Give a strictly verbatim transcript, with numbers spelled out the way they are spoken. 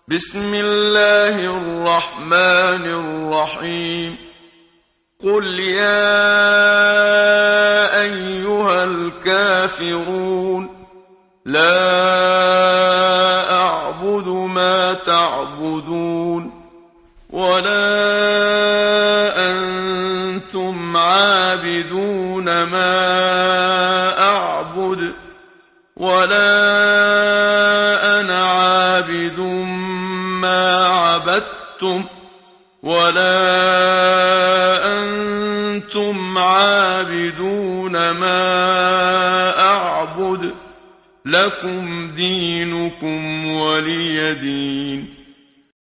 بسم الله الرحمن الرحيم. قل يا أيها الكافرون لا أعبد ما تعبدون ولا أنتم عابدون ما أعبد ولا أنا عابد ما عبدتم ولا أنتم عابدون ما أعبد لكم دينكم ولي دين.